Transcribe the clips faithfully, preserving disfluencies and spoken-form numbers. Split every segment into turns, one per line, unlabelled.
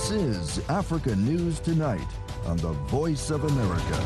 This is Africa News Tonight on the Voice of America.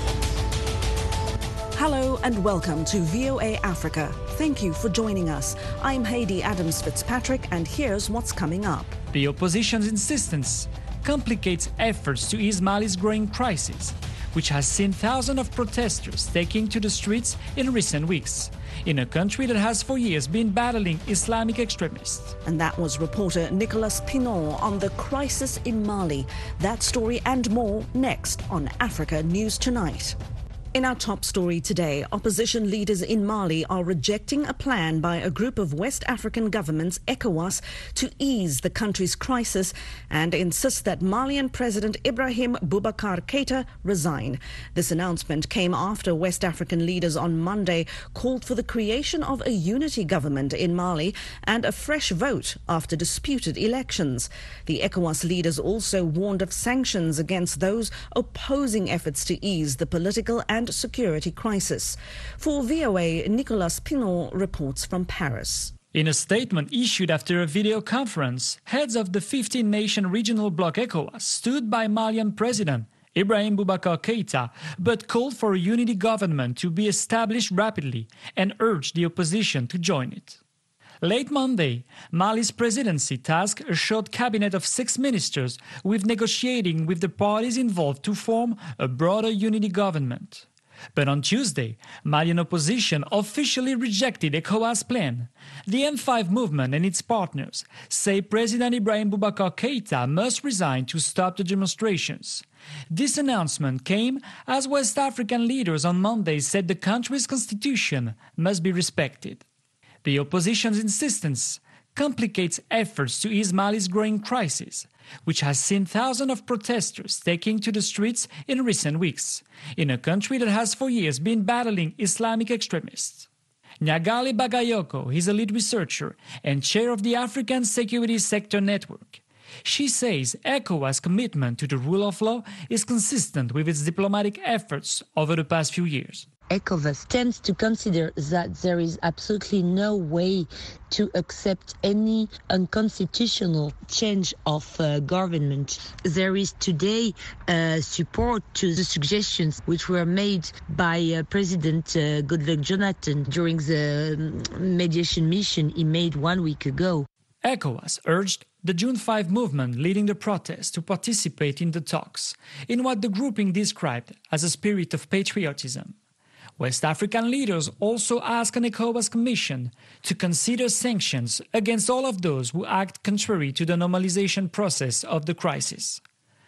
Hello and welcome to V O A Africa. Thank you for joining us. I'm Heidi Adams-Fitzpatrick and here's what's coming up.
The opposition's insistence complicates efforts to ease Mali's growing crisis, which has seen thousands of protesters taking to the streets in recent weeks, in a country that has for years been battling Islamic extremists.
And that was reporter Nicolas Pinon on the crisis in Mali. That story and more next on Africa News Tonight. In our top story today, opposition leaders in Mali are rejecting a plan by a group of West African governments, ECOWAS, to ease the country's crisis and insist that Malian President Ibrahim Boubacar Keïta resign. This announcement came after West African leaders on Monday called for the creation of a unity government in Mali and a fresh vote after disputed elections. The ECOWAS leaders also warned of sanctions against those opposing efforts to ease the political and and security crisis. For V O A, Nicolas Pinon reports from Paris.
In a statement issued after a video conference, heads of the fifteen-nation regional bloc ECOWAS stood by Malian President Ibrahim Boubacar Keïta, but called for a unity government to be established rapidly and urged the opposition to join it. Late Monday, Mali's presidency tasked a short cabinet of six ministers with negotiating with the parties involved to form a broader unity government. But on Tuesday, Malian opposition officially rejected ECOWAS' plan. The M five movement and its partners say President Ibrahim Boubacar Keïta must resign to stop the demonstrations. This announcement came as West African leaders on Monday said the country's constitution must be respected. The opposition's insistence complicates efforts to ease Mali's growing crisis, which has seen thousands of protesters taking to the streets in recent weeks, in a country that has for years been battling Islamic extremists. Nyagali Bagayoko is a lead researcher and chair of the African Security Sector Network. She says ECOWAS' commitment to the rule of law is consistent with its diplomatic efforts over the past few years.
ECOWAS tends to consider that there is absolutely no way to accept any unconstitutional change of uh, government. There is today uh, support to the suggestions which were made by uh, President uh, Goodluck Jonathan during the um, mediation mission he made one week ago.
ECOWAS urged the June fifth movement leading the protests to participate in the talks, in what the grouping described as a spirit of patriotism. West African leaders also asked an ECOWAS commission to consider sanctions against all of those who act contrary to the normalization process of the crisis.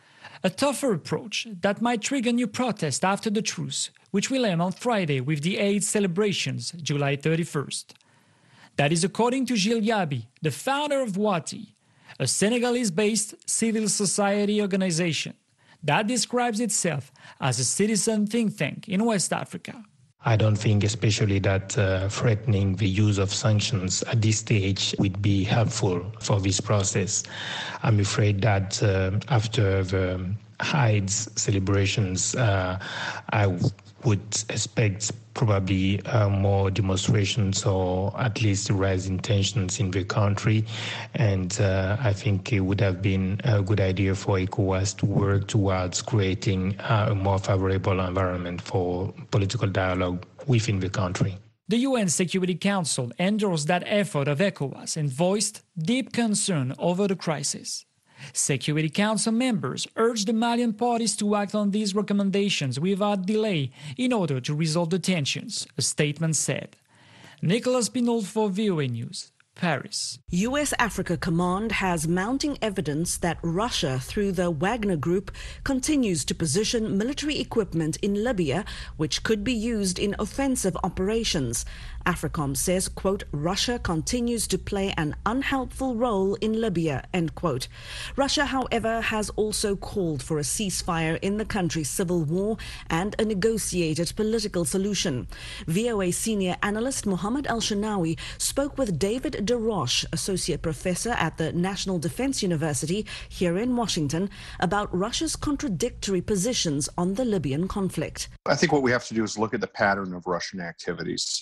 A tougher approach that might trigger new protests after the truce, which will end on Friday with the Eid celebrations, July thirty-first. That is according to Gilles Yabi, the founder of Wati, a Senegalese-based civil society organization that describes itself as a citizen think tank in West Africa.
I don't think especially that uh, threatening the use of sanctions at this stage would be helpful for this process. I'm afraid that uh, after the Eid celebrations, uh, I w- would expect probably uh, more demonstrations or at least rising tensions in the country. And uh, I think it would have been a good idea for ECOWAS to work towards creating uh, a more favorable environment for political dialogue within the country.
The U N Security Council endorsed that effort of ECOWAS and voiced deep concern over the crisis. Security Council members urged the Malian parties to act on these recommendations without delay in order to resolve the tensions, a statement said. Nicolas Pinon for V O A News, Paris.
U S Africa Command has mounting evidence that Russia, through the Wagner Group, continues to position military equipment in Libya, which could be used in offensive operations. AFRICOM says, quote, Russia continues to play an unhelpful role in Libya, end quote. Russia, however, has also called for a ceasefire in the country's civil war and a negotiated political solution. V O A senior analyst Mohammed Al-Shanawi spoke with David DeRoche, associate professor at the National Defense University here in Washington, about Russia's contradictory positions on the Libyan conflict.
I think what we have to do is look at the pattern of Russian activities. So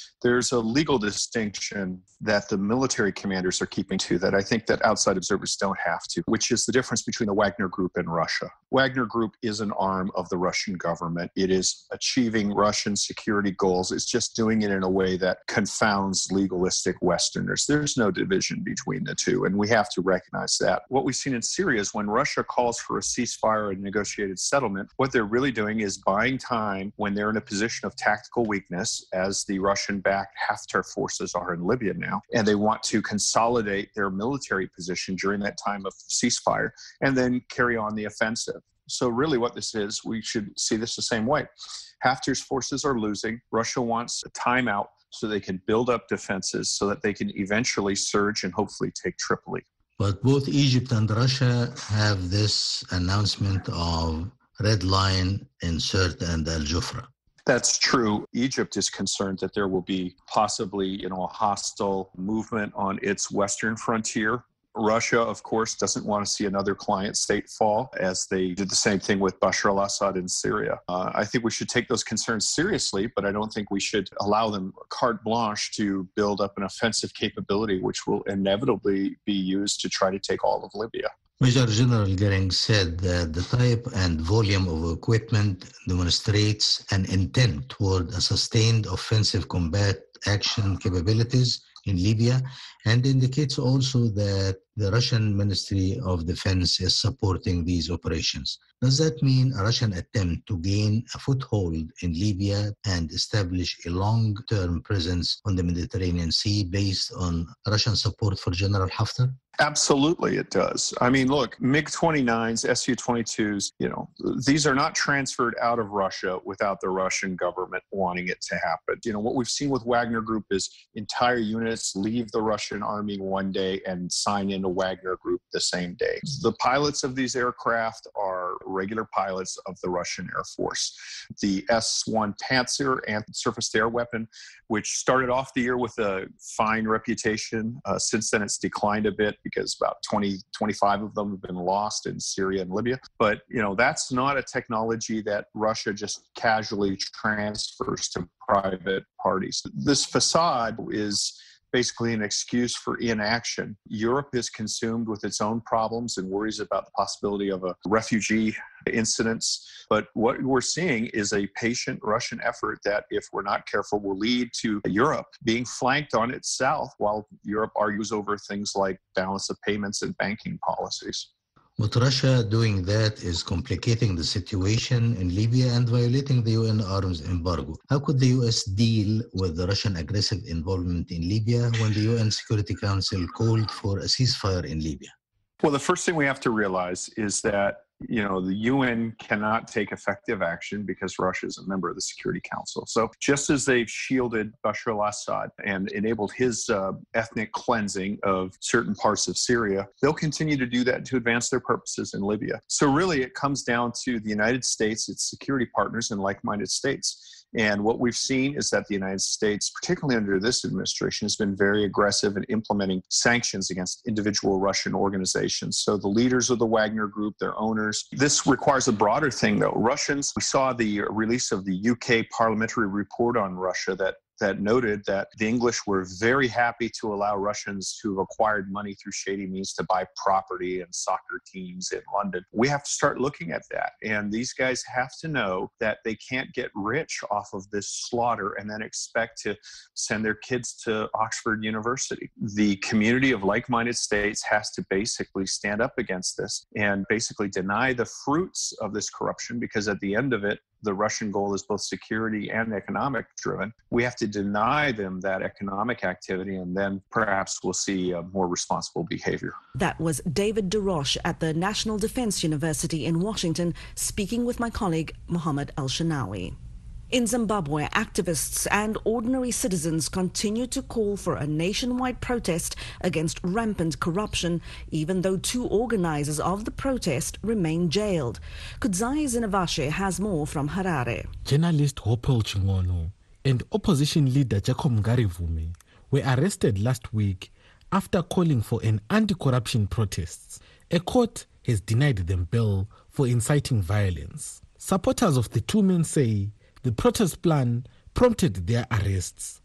there's a legal distinction that the military commanders are keeping to that I think that outside observers don't have to, which is the difference between the Wagner Group and Russia. Wagner Group is an arm of the Russian government. It is achieving Russian security goals. It's just doing it in a way that confounds legalistic Westerners. There's no division between the two, and we have to recognize that. What we've seen in Syria is when Russia calls for a ceasefire and negotiated settlement, what they're really doing is buying time when they're in a position of tactical weakness, as the Russian-backed Haftar forces are in Libya now, and they want to consolidate their military position during that time of ceasefire and then carry on the offensive. So really what this is, we should see this the same way. Haftar's forces are losing. Russia wants a timeout so they can build up defenses so that they can eventually surge and hopefully take Tripoli.
But both Egypt and Russia have this announcement of red line in Sirte and Al Jufra.
That's true. Egypt is concerned that there will be possibly, you know, a hostile movement on its western frontier. Russia, of course, doesn't want to see another client state fall, as they did the same thing with Bashar al-Assad in Syria. Uh, I think we should take those concerns seriously, but I don't think we should allow them carte blanche to build up an offensive capability, which will inevitably be used to try to take all of Libya.
Major General Goering said that the type and volume of equipment demonstrates an intent toward a sustained offensive combat action capabilities in Libya, and indicates also that the Russian Ministry of Defense is supporting these operations. Does that mean a Russian attempt to gain a foothold in Libya and establish a long-term presence on the Mediterranean Sea based on Russian support for General Haftar?
Absolutely, it does. I mean, look, MiG twenty-nines, S U twenty-twos, you know, these are not transferred out of Russia without the Russian government wanting it to happen. You know, what we've seen with Wagner Group is entire units leave the Russian army one day and sign into Wagner Group the same day. The pilots of these aircraft are regular pilots of the Russian Air Force. The S one Panzer anti-surface-to-air weapon, which started off the year with a fine reputation. Uh, since then, it's declined a bit because about twenty, twenty-five of them have been lost in Syria and Libya. But, you know, that's not a technology that Russia just casually transfers to private parties. This facade is basically an excuse for inaction. Europe is consumed with its own problems and worries about the possibility of a refugee incidents. But what we're seeing is a patient Russian effort that, if we're not careful, will lead to Europe being flanked on its south while Europe argues over things like balance of payments and banking policies.
But Russia doing that is complicating the situation in Libya and violating the U N arms embargo. How could the U S deal with the Russian aggressive involvement in Libya when the U N Security Council called for a ceasefire in Libya?
Well, the first thing we have to realize is that, you know, the U N cannot take effective action because Russia is a member of the Security Council. So just as they've shielded Bashar al-Assad and enabled his uh, ethnic cleansing of certain parts of Syria, they'll continue to do that to advance their purposes in Libya. So really it comes down to the United States, its security partners, and like-minded states. And what we've seen is that the United States, particularly under this administration, has been very aggressive in implementing sanctions against individual Russian organizations. So the leaders of the Wagner Group, their owners. This requires a broader thing, though. Russians, we saw the release of the U K parliamentary report on Russia that that noted that the English were very happy to allow Russians who have acquired money through shady means to buy property and soccer teams in London. We have to start looking at that. And these guys have to know that they can't get rich off of this slaughter and then expect to send their kids to Oxford University. The community of like-minded states has to basically stand up against this and basically deny the fruits of this corruption, because at the end of it, the Russian goal is both security and economic driven. We have to deny them that economic activity, and then perhaps we'll see uh, more responsible behavior.
That was David DeRoche at the National Defense University in Washington, speaking with my colleague Mohammed El-Shanawi. In Zimbabwe, activists and ordinary citizens continue to call for a nationwide protest against rampant corruption, even though two organizers of the protest remain jailed. Kudzai Zinavashe has more from Harare.
Journalist Hopel Chingono and opposition leader Jacob Ngarivume were arrested last week after calling for an anti-corruption protest. A court has denied them bail for inciting violence. Supporters of the two men say the protest plan prompted their arrests.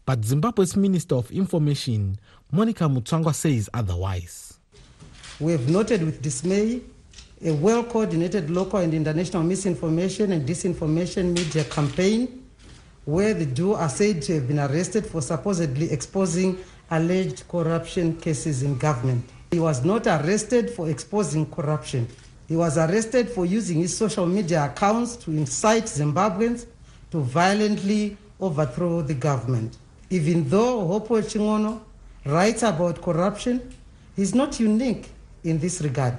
But Zimbabwe's Minister of Information, Monica Mutsvangwa, says otherwise.
We have noted with dismay a well-coordinated local and international misinformation and disinformation media campaign where the duo are said to have been arrested for supposedly exposing alleged corruption cases in government. He was not arrested for exposing corruption. He was arrested for using his social media accounts to incite Zimbabweans to violently overthrow the government. Even though Hopewell Chingono writes about corruption, he's not unique in this regard.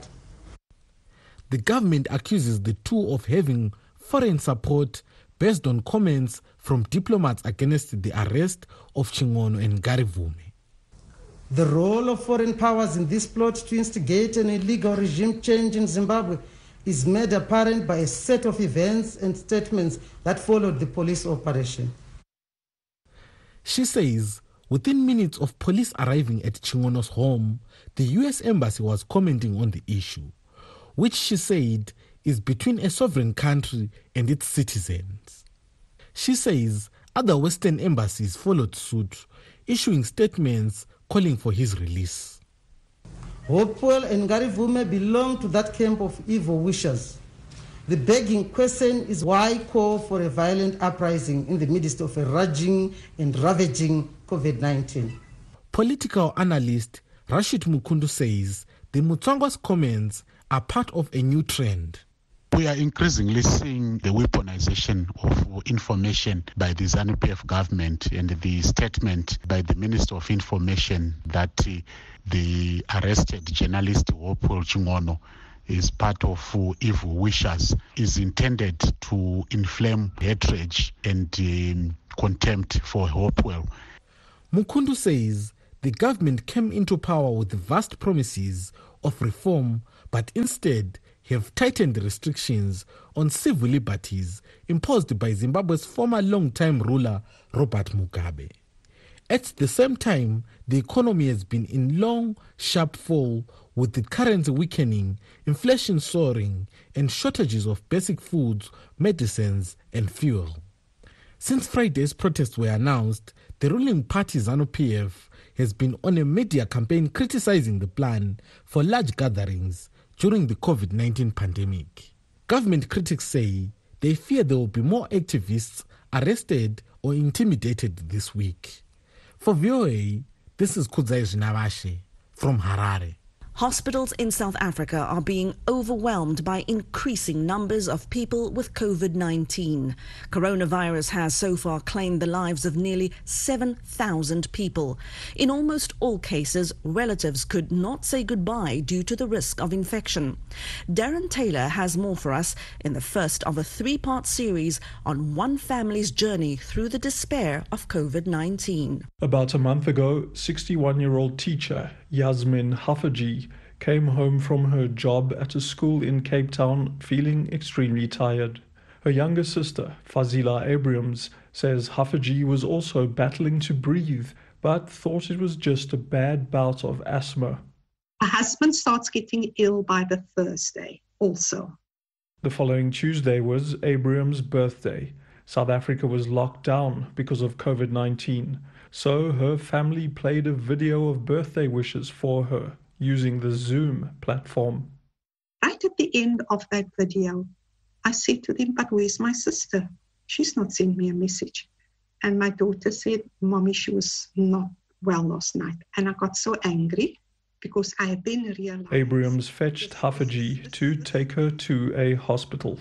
The government accuses the two of having foreign support based on comments from diplomats against the arrest of Chingono and Ngarivume.
The role of foreign powers in this plot to instigate an illegal regime change in Zimbabwe is made apparent by a set of events and statements that followed the police operation.
She says within minutes of police arriving at Chingono's home, the U S Embassy was commenting on the issue, which she said is between a sovereign country and its citizens. She says other Western embassies followed suit, issuing statements calling for his release.
Hopewell and Ngarivume belong to that camp of evil wishers. The begging question is why call for a violent uprising in the midst of a raging and ravaging COVID nineteen?
Political analyst Rashid Mukundu says the Mutsvangwa's comments are part of a new trend.
We are increasingly seeing the weaponization of information by the ZANU P F government, and the statement by the Minister of Information that uh, the arrested journalist Hopewell Chingono is part of uh, evil wishers is intended to inflame hatred and um, contempt for Hopewell.
Mukundu says the government came into power with vast promises of reform, but instead have tightened restrictions on civil liberties imposed by Zimbabwe's former long-time ruler, Robert Mugabe. At the same time, the economy has been in long, sharp fall, with the currency weakening, inflation soaring, and shortages of basic foods, medicines, and fuel. Since Friday's protests were announced, the ruling party ZANU P F has been on a media campaign criticizing the plan for large gatherings during the COVID nineteen pandemic. Government critics say they fear there will be more activists arrested or intimidated this week. For V O A, this is Kudzai Zinavashe from Harare.
Hospitals in South Africa are being overwhelmed by increasing numbers of people with COVID nineteen. Coronavirus has so far claimed the lives of nearly seven thousand people. In almost all cases, relatives could not say goodbye due to the risk of infection. Darren Taylor has more for us in the first of a three-part series on one family's journey through the despair of COVID nineteen.
About a month ago, sixty-one-year-old teacher Yasmin Hafaji came home from her job at a school in Cape Town feeling extremely tired. Her younger sister, Fazila Abrams, says Hafaji was also battling to breathe, but thought it was just a bad bout of asthma.
Her husband starts getting ill by the Thursday also.
The following Tuesday was Abrams' birthday. South Africa was locked down because of COVID nineteen. So her family played a video of birthday wishes for her using the Zoom platform.
Right at the end of that video, I said to them, but where's my sister? She's not sending me a message. And my daughter said, Mommy, she was not well last night. And I got so angry because I had then realized...
Abrams fetched Hafaji to take her to a hospital.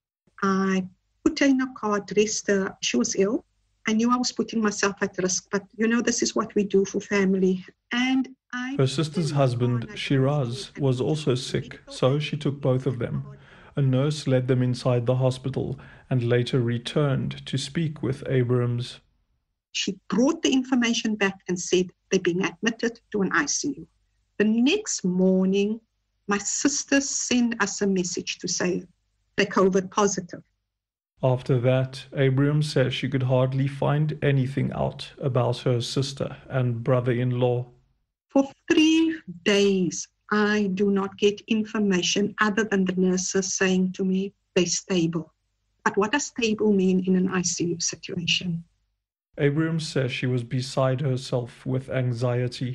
I put her in a car, dressed her. She was ill. I knew I was putting myself at risk, but you know, this is what we do for family. And I...
Her sister's husband, Shiraz, was also sick, so she took both of them. A nurse led them inside the hospital and later returned to speak with Abrams.
She brought the information back and said they're being admitted to an I C U. The next morning, my sister sent us a message to say they're COVID positive.
After that, Abrams says she could hardly find anything out about her sister and brother-in-law.
For three days, I do not get information other than the nurses saying to me they're stable. But what does stable mean in an I C U situation?
Abrams says she was beside herself with anxiety.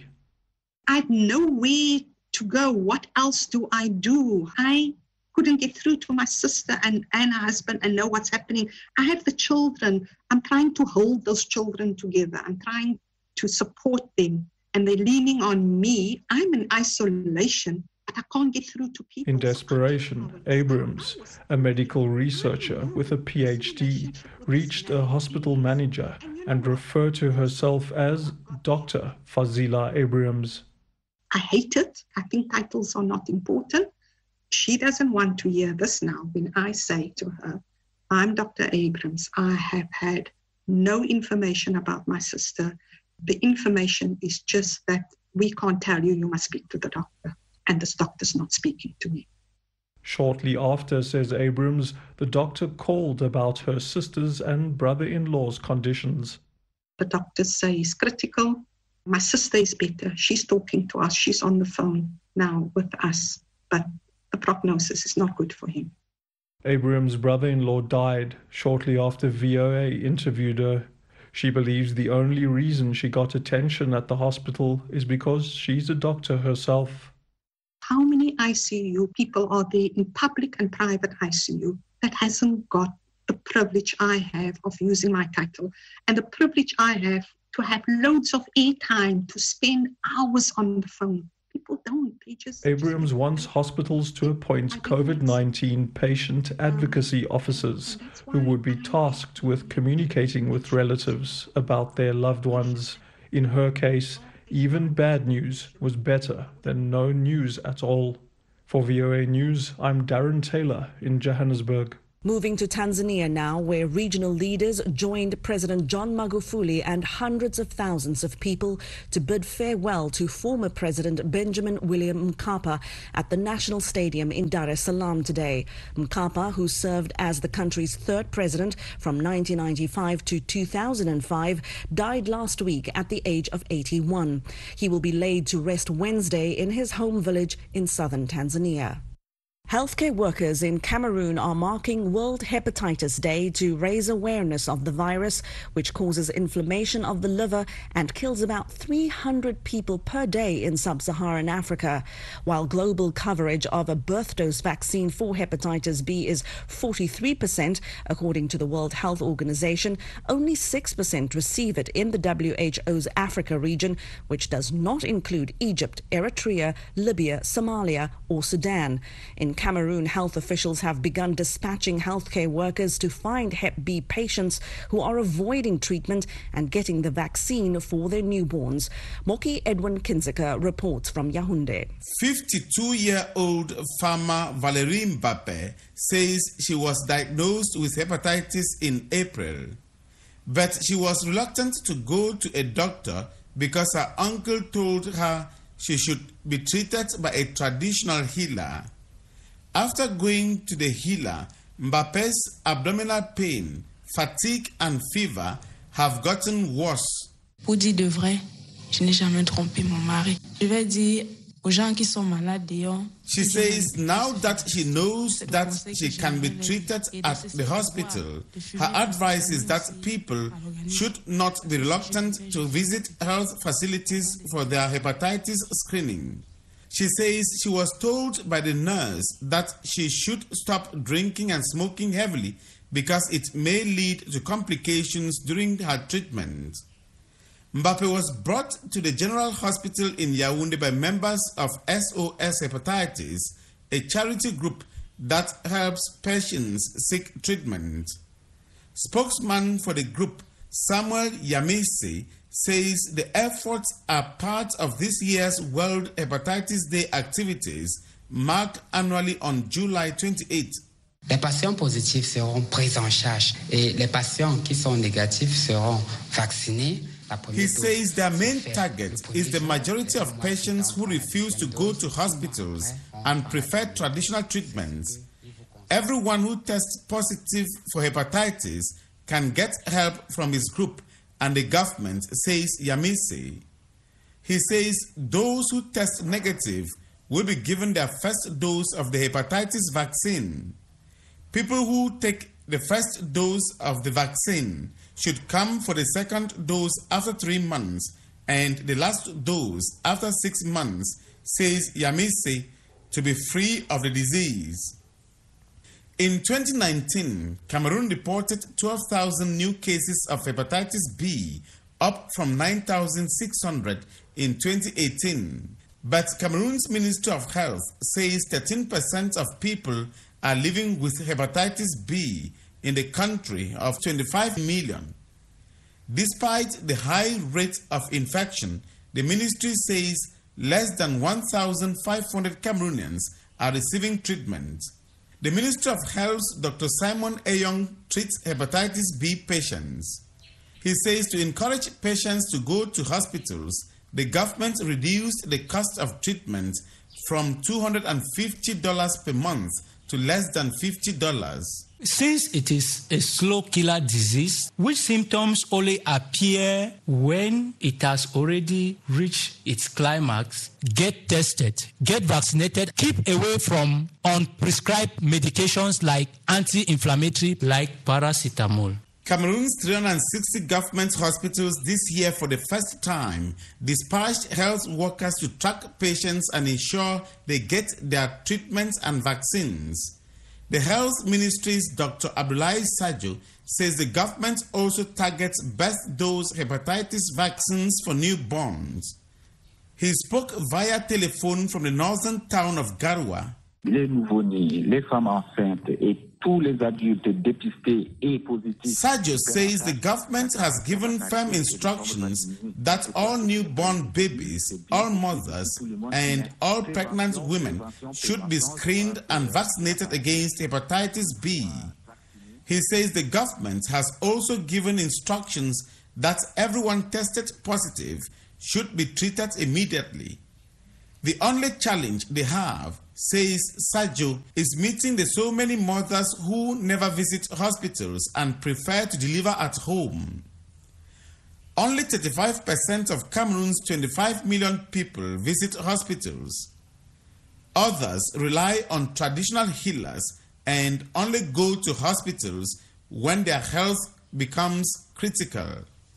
I had nowhere to go. What else do I do? I couldn't get through to my sister and, and her husband and know what's happening. I have the children. I'm trying to hold those children together. I'm trying to support them. And they're leaning on me. I'm in isolation, but I can't get through to people.
In desperation, Abrams, a medical researcher with a P H D, reached a hospital manager and referred to herself as Doctor Fazila Abrams.
I hate it. I think titles are not important. She doesn't want to hear this now when I say to her, I'm Doctor Abrams. I have had no information about my sister. The information is just that we can't tell you, you must speak to the doctor. And this doctor's not speaking to me.
Shortly after, says Abrams, the doctor called about her sister's and brother-in-law's conditions.
The doctors say it's critical. My sister is better. She's talking to us. She's on the phone now with us. But the prognosis is not good for him.
Abrams' brother-in-law died shortly after V O A interviewed her. She believes the only reason she got attention at the hospital is because she's a doctor herself.
How many I C U people are there in public and private I C U that hasn't got the privilege I have of using my title and the privilege I have to have loads of airtime, to spend hours on the phone? People don't. They just...
Abrams wants hospitals to appoint COVID nineteen patient advocacy officers who would be tasked with communicating with relatives about their loved ones. In her case, even bad news was better than no news at all. For V O A News, I'm Darren Taylor in Johannesburg.
Moving to Tanzania now, where regional leaders joined President John Magufuli and hundreds of thousands of people to bid farewell to former President Benjamin William Mkapa at the National Stadium in Dar es Salaam today. Mkapa, who served as the country's third president from nineteen ninety-five to two thousand five, died last week at the age of eighty-one. He will be laid to rest Wednesday in his home village in southern Tanzania. Healthcare workers in Cameroon are marking World Hepatitis Day to raise awareness of the virus, which causes inflammation of the liver and kills about three hundred people per day in sub-Saharan Africa. While global coverage of a birth dose vaccine for hepatitis B is forty-three percent, according to the World Health Organization, only six percent receive it in the W H O's Africa region, which does not include Egypt, Eritrea, Libya, Somalia or Sudan. In Cameroon, health officials have begun dispatching healthcare workers to find Hep B patients who are avoiding treatment and getting the vaccine for their newborns. Moki Edwin Kinzeka reports from Yaoundé.
fifty-two-year-old farmer Valérie Mbappé says she was diagnosed with hepatitis in April, but she was reluctant to go to a doctor because her uncle told her she should be treated by a traditional healer. After going to the healer, Mbappe's abdominal pain, fatigue and fever have gotten worse.
Pour dire de vrai, je n'ai jamais trompé mon mari. Je vais dire aux gens qui sont malades dehors.
She says now that she knows that she can be treated at the hospital, her advice is that people should not be reluctant to visit health facilities for their hepatitis screening. She says she was told by the nurse that she should stop drinking and smoking heavily because it may lead to complications during her treatment. Mbappé was brought to the General Hospital in Yaoundé by members of S O S Hepatitis, a charity group that helps patients seek treatment. Spokesman for the group, Samuel Yamise, says the efforts are part of this year's World Hepatitis Day activities, marked annually on July twenty-eighth.
Les patients positifs seront pris en charge et les patients qui sont négatifs seront vaccinés.
He says their main target is the majority of patients who refuse to go to hospitals and prefer traditional treatments. Everyone who tests positive for hepatitis can get help from his group and the government, says Yamise. He says those who test negative will be given their first dose of the hepatitis vaccine. People who take the first dose of the vaccine should come for the second dose after three months and the last dose after six months, says Yamise, to be free of the disease. In twenty nineteen, Cameroon reported twelve thousand new cases of hepatitis B, up from nine thousand six hundred in twenty eighteen. But Cameroon's Ministry of Health says thirteen percent of people are living with hepatitis B in the country of twenty-five million. Despite the high rate of infection, the ministry says less than one thousand five hundred Cameroonians are receiving treatment. The Ministry of Health's Doctor Simon Eyong treats hepatitis B patients. He says to encourage patients to go to hospitals, the government reduced the cost of treatment from two hundred fifty dollars per month to less than fifty dollars.
Since it is a slow killer disease, which symptoms only appear when it has already reached its climax, get tested, get vaccinated, keep away from unprescribed medications like anti-inflammatory like paracetamol.
Cameroon's three hundred sixty government hospitals this year for the first time dispatched health workers to track patients and ensure they get their treatments and vaccines. The Health Ministry's Doctor Abdoulaye Sadio says the government also targets best dose hepatitis vaccines for newborns. He spoke via telephone from the northern town of Garoua.
Les nouveau-nés, les femmes enceintes et tous les adultes dépistés et positifs.
Sadio says the government has given firm instructions that all newborn babies, all mothers, and all pregnant women should be screened and vaccinated against hepatitis B. He says the government has also given instructions that everyone tested positive should be treated immediately. The only challenge they have, says Sadio, is meeting the so many mothers who never visit hospitals and prefer to deliver at home. Only thirty-five percent of Cameroon's twenty-five million people visit hospitals. Others rely on traditional healers and only go to hospitals when their health becomes critical.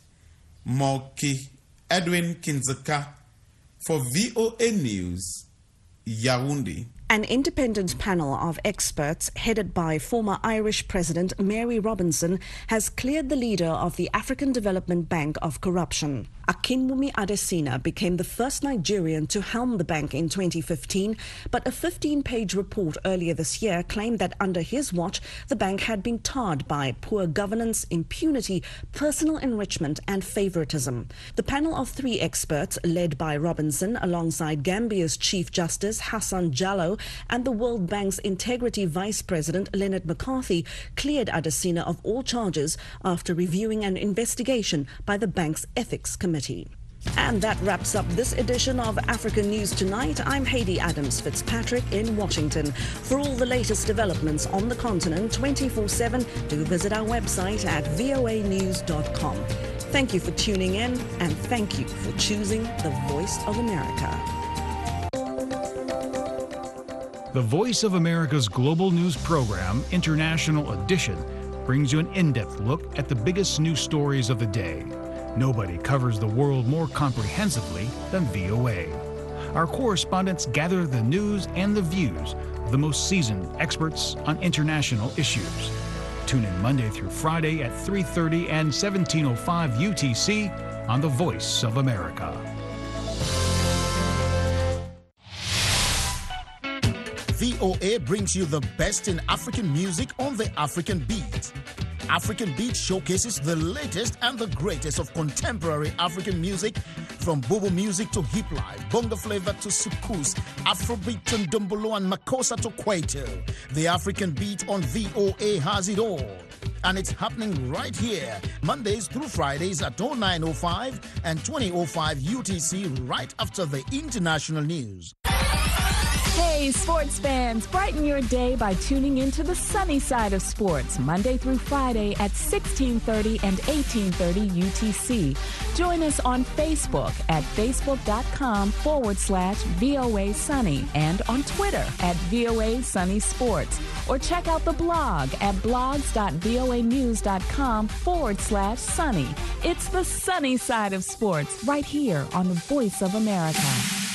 Moki Edwin Kinzaka for V O A News, Yaoundé.
An independent panel of experts headed by former Irish President Mary Robinson has cleared the leader of the African Development Bank of corruption. Akinwumi Adesina became the first Nigerian to helm the bank in twenty fifteen, but a fifteen-page report earlier this year claimed that under his watch, the bank had been tarred by poor governance, impunity, personal enrichment and favoritism. The panel of three experts, led by Robinson alongside Gambia's Chief Justice Hassan Jallow and the World Bank's Integrity Vice President Leonard McCarthy, cleared Adesina of all charges after reviewing an investigation by the bank's Ethics Committee. And that wraps up this edition of African News Tonight. I'm Hayley Adams Fitzpatrick in Washington. For all the latest developments on the continent twenty-four seven, do visit our website at V O A news dot com. Thank you for tuning in, and thank you for choosing the Voice of America.
The Voice of America's global news program, International Edition, brings you an in-depth look at the biggest news stories of the day. Nobody covers the world more comprehensively than V O A. Our correspondents gather the news and the views of the most seasoned experts on international issues. Tune in Monday through Friday at three thirty and seventeen oh five U T C on The Voice of America.
V O A brings you the best in African music on the African Beat. African Beat showcases the latest and the greatest of contemporary African music, from Bobo music to hip life, bongo flavor to soukous, Afrobeat to Ndombolo and Makossa to Kwaito. The African Beat on V O A has it all. And it's happening right here, Mondays through Fridays at oh nine oh five and twenty oh five U T C, right after the international news.
Hey, sports fans, brighten your day by tuning into the sunny side of sports, Monday through Friday at sixteen thirty and eighteen thirty U T C. Join us on Facebook at facebook.com forward slash VOA Sunny and on Twitter at VOA Sunny Sports. Or check out the blog at blogs.voanews.com forward slash sunny. It's the sunny side of sports right here on the Voice of America.